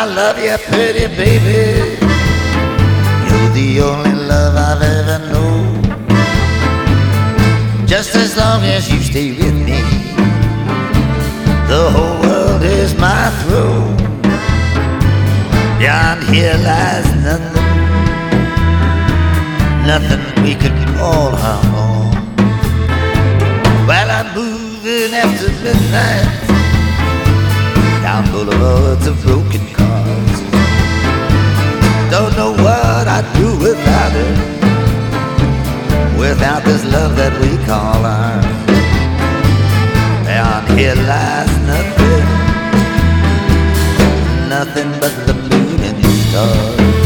I love you, pretty baby. You're the only love I've ever known. Just as long as you stay with me, the whole world is my throne. Beyond here lies nothing, nothing we could call home. While I'm moving after midnight down boulevards of broken cars, don't know what I'd do without her, without this love that we call ours. Beyond here lies nothing, nothing but the moon and the stars.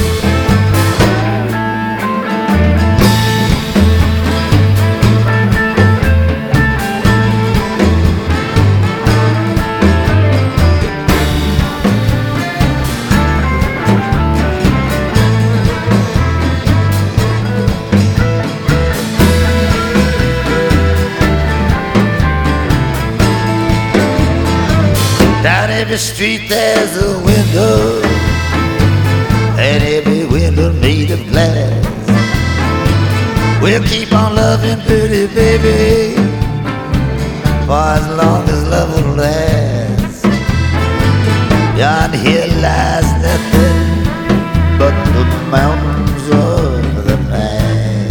Down every street there's a window, and every window made of glass. We'll keep on loving, pretty baby, for as long as love will last. Beyond here lies nothing but the mountains of the past.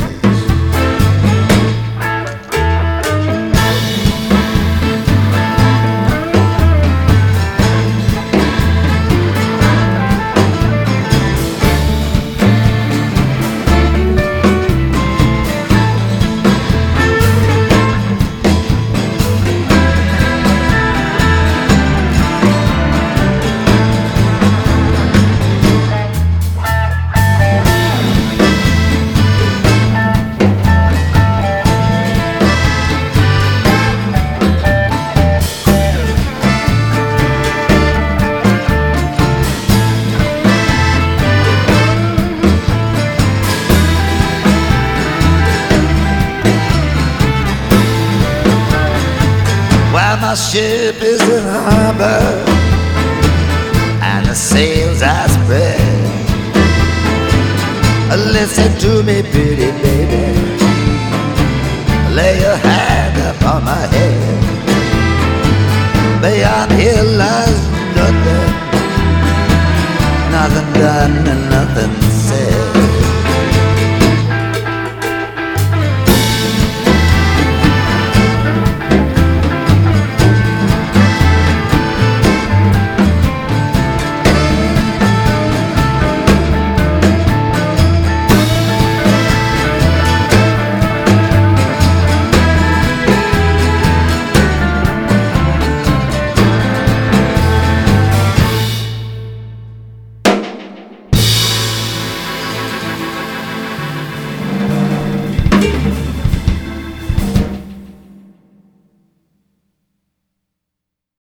While my ship is in harbor and the sails are spread, listen to me, pretty baby, lay your hand upon my head. Beyond here lies nothing, nothing done and nothing